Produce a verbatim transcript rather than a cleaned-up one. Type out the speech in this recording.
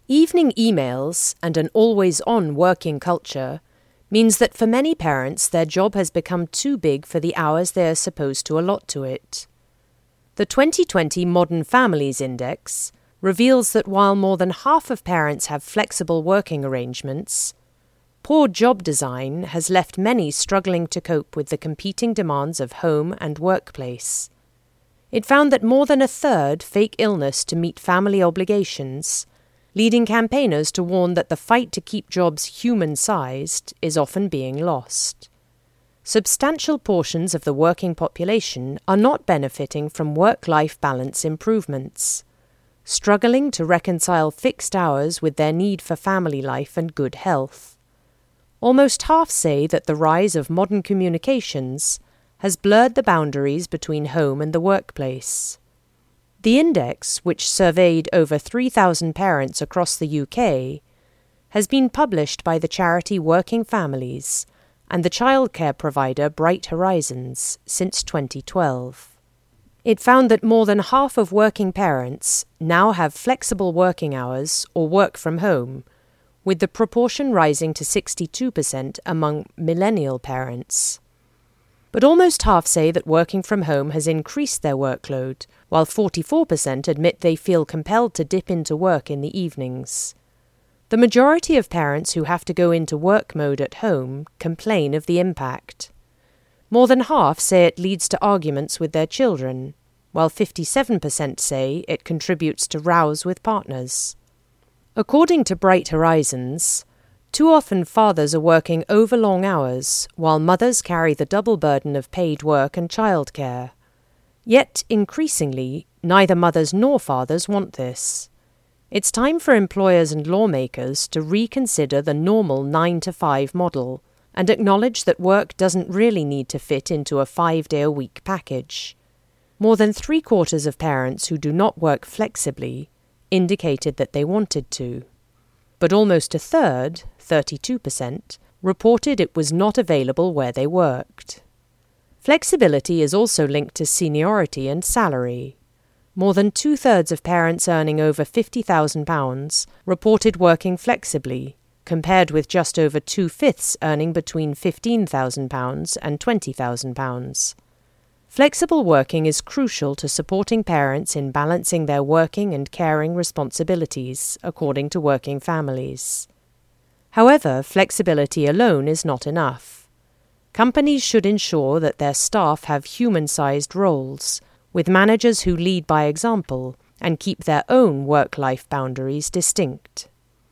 Evening emails and an always-on working culture means that for many parents their job has become too big for the hours they are supposed to allot to it. The twenty twenty Modern Families Index reveals that while more than half of parents have flexible working arrangements, poor job design has left many struggling to cope with the competing demands of home and workplace. It found that more than a third fake illness to meet family obligations, leading campaigners to warn that the fight to keep jobs human-sized is often being lost. Substantial portions of the working population are not benefiting from work-life balance improvements, struggling to reconcile fixed hours with their need for family life and good health. Almost half say that the rise of modern communications has blurred the boundaries between home and the workplace. The index, which surveyed over three thousand parents across the U K, has been published by the charity Working Families and the childcare provider Bright Horizons since twenty twelve. It found that more than half of working parents now have flexible working hours or work from home, with the proportion rising to sixty-two percent among millennial parents. But almost half say that working from home has increased their workload, while forty-four percent admit they feel compelled to dip into work in the evenings. The majority of parents who have to go into work mode at home complain of the impact. More than half say it leads to arguments with their children, while fifty-seven percent say it contributes to rows with partners. According to Bright Horizons, too often fathers are working over long hours, while mothers carry the double burden of paid work and childcare. Yet, increasingly, neither mothers nor fathers want this. It's time for employers and lawmakers to reconsider the normal nine to five model and acknowledge that work doesn't really need to fit into a five-day-a-week package. More than three-quarters of parents who do not work flexibly indicated that they wanted to. But almost a third, thirty-two percent, reported it was not available where they worked. Flexibility is also linked to seniority and salary. More than two-thirds of parents earning over fifty thousand pounds reported working flexibly, compared with just over two-fifths earning between fifteen thousand pounds and twenty thousand pounds. Flexible working is crucial to supporting parents in balancing their working and caring responsibilities, according to Working Families. However, flexibility alone is not enough. Companies should ensure that their staff have human-sized roles, with managers who lead by example and keep their own work-life boundaries distinct.